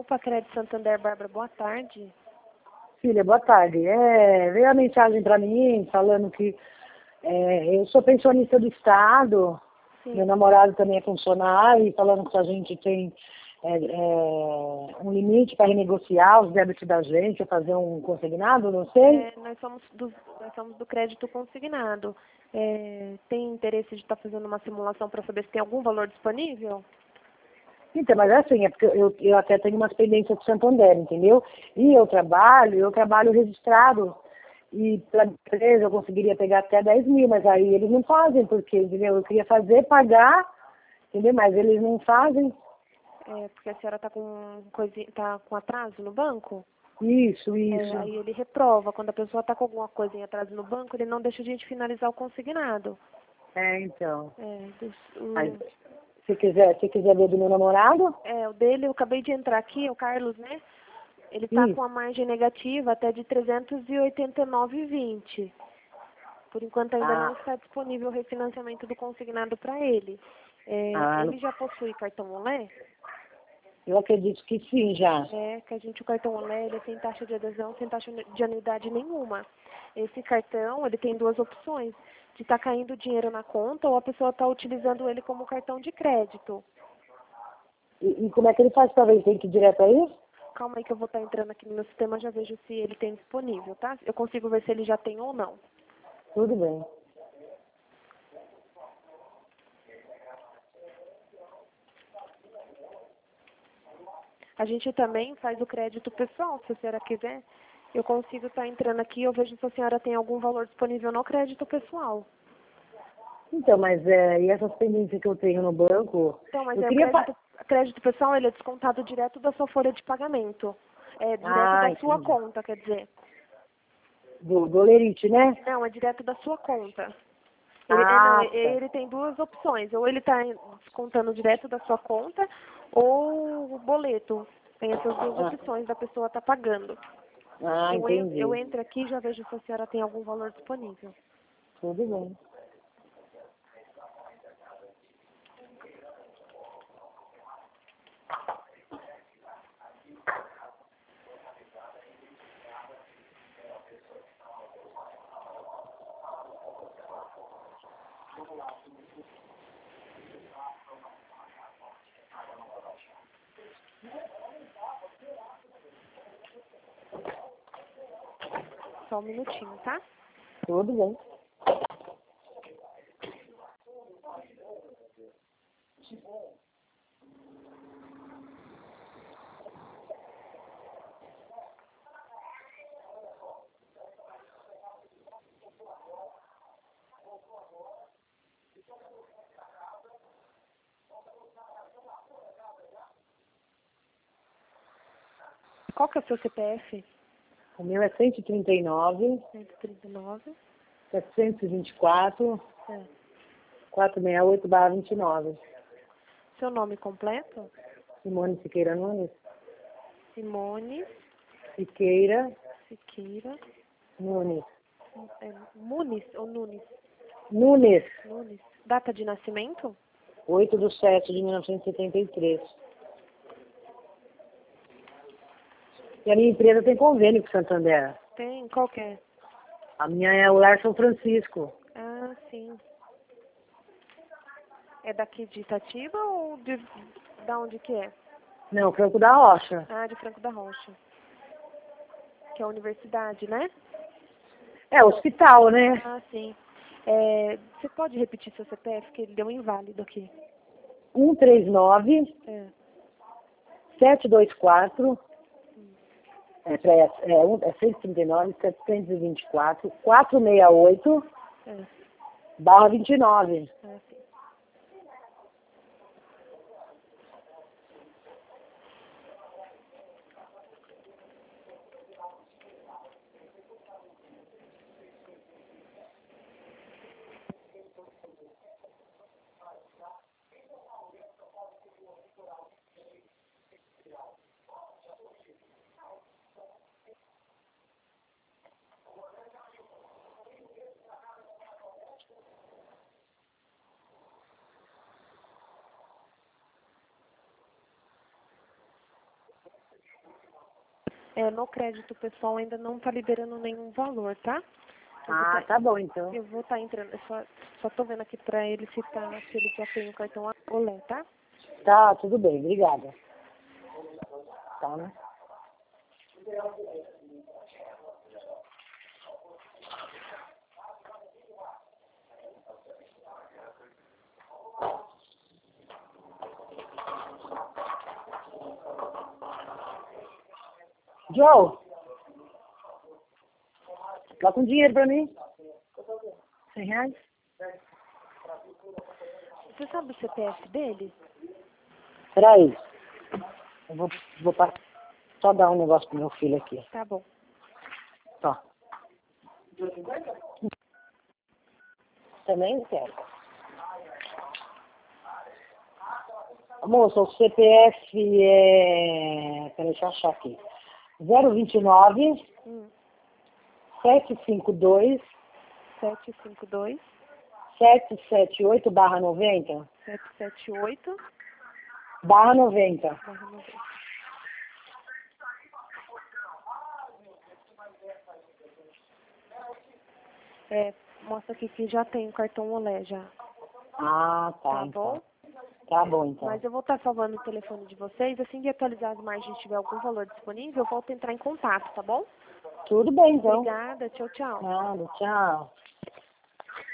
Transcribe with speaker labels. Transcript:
Speaker 1: Opa, Crédito Santander, Bárbara, boa tarde.
Speaker 2: Filha, boa tarde. Veio a mensagem para mim falando que eu sou pensionista do Estado,
Speaker 1: Sim.
Speaker 2: meu namorado também é funcionário, e falando que a gente tem um limite para renegociar os débitos da gente, fazer um consignado, não sei.
Speaker 1: Nós somos do crédito consignado. Tem interesse de estar fazendo uma simulação para saber se tem algum valor disponível?
Speaker 2: Então, mas assim, é porque eu até tenho umas pendências de Santander, entendeu? E eu trabalho registrado. E para empresa eu conseguiria pegar até 10 mil, mas aí eles não fazem, porque, entendeu? Eu queria fazer, pagar, entendeu? Mas eles não fazem.
Speaker 1: Porque a senhora está tá com atraso no banco?
Speaker 2: Isso.
Speaker 1: Aí ele reprova. Quando a pessoa está com alguma coisa em atraso no banco, ele não deixa a gente finalizar o consignado.
Speaker 2: Então.
Speaker 1: O
Speaker 2: Aí, se quiser ver do meu namorado?
Speaker 1: o dele, eu acabei de entrar aqui, o Carlos, né? Ele está
Speaker 2: Isso.
Speaker 1: com a margem negativa até de 389,20. Por enquanto ainda não está disponível o refinanciamento do consignado para ele. Ele já possui cartão Olé?
Speaker 2: Eu acredito que sim, já.
Speaker 1: Que o cartão Olé, ele é sem taxa de adesão, sem taxa de anuidade nenhuma. Esse cartão, ele tem duas opções, de estar caindo dinheiro na conta ou a pessoa está utilizando ele como cartão de crédito.
Speaker 2: E como é que ele faz para ver? Tem que ir direto aí?
Speaker 1: Calma aí que eu vou estar entrando aqui no meu sistema, já vejo se ele tem disponível, tá? Eu consigo ver se ele já tem ou não.
Speaker 2: Tudo bem.
Speaker 1: A gente também faz o crédito pessoal, se a senhora quiser. Eu consigo estar entrando aqui e eu vejo se a senhora tem algum valor disponível no crédito pessoal.
Speaker 2: Então, mas e essas pendências que eu tenho no banco?
Speaker 1: Então, mas
Speaker 2: eu
Speaker 1: o crédito pessoal, ele é descontado direto da sua folha de pagamento. Direto da sua conta, quer dizer.
Speaker 2: Do Lerite, né?
Speaker 1: Não, é direto da sua conta. Ele tem duas opções. Ou ele está descontando direto da sua conta, ou o boleto. Tem essas duas opções da pessoa estar pagando.
Speaker 2: Entendi.
Speaker 1: Eu entro aqui e já vejo se a senhora tem algum valor disponível.
Speaker 2: Tudo bem.
Speaker 1: Só um minutinho, tá?
Speaker 2: Tudo bem.
Speaker 1: Qual que é o seu CPF?
Speaker 2: O meu é 139,
Speaker 1: 139.
Speaker 2: 724, 468/29.
Speaker 1: Seu nome completo?
Speaker 2: Simone Siqueira Nunes.
Speaker 1: Simone
Speaker 2: Siqueira
Speaker 1: Siqueira
Speaker 2: Nunes.
Speaker 1: Muniz ou Nunes?
Speaker 2: Nunes.
Speaker 1: Nunes. Data de nascimento?
Speaker 2: 8/7/1973. E a minha empresa tem convênio com o Santander.
Speaker 1: Tem. Qual que é?
Speaker 2: A minha é o Lar São Francisco.
Speaker 1: Ah, sim. É daqui de Itatiba ou da onde que é?
Speaker 2: Não, Franco da Rocha.
Speaker 1: Ah, de Franco da Rocha. Que é a universidade, né?
Speaker 2: É hospital, né?
Speaker 1: Ah, sim. Você pode repetir seu CPF, que ele deu um inválido aqui.
Speaker 2: 139 724 139 724 468/29.
Speaker 1: Ah, sim. No crédito pessoal ainda não tá liberando nenhum valor, tá?
Speaker 2: Tá bom, então.
Speaker 1: Eu vou estar entrando, eu só tô vendo aqui pra ele se ele já tem o cartão Olé, tá?
Speaker 2: Tá, tudo bem, obrigada. Tá, né? Joe, dá com dinheiro pra mim? R$100?
Speaker 1: Você sabe o CPF dele?
Speaker 2: Peraí, eu vou só dar um negócio pro meu filho aqui.
Speaker 1: Tá bom.
Speaker 2: Tá. Também quero. Moça, o CPF peraí, deixa eu achar aqui. 029 752
Speaker 1: 752
Speaker 2: 778/90.
Speaker 1: 778
Speaker 2: /90.
Speaker 1: /90. Mostra aqui que já tem o cartão Olé já.
Speaker 2: Tá,
Speaker 1: Tá
Speaker 2: então.
Speaker 1: bom?
Speaker 2: Tá bom, então.
Speaker 1: Mas eu vou estar salvando o telefone de vocês. Assim que atualizar as margens tiver algum valor disponível, eu volto a entrar em contato, tá bom?
Speaker 2: Tudo bem, então.
Speaker 1: Obrigada. Tchau, tchau.
Speaker 2: Nada, tchau.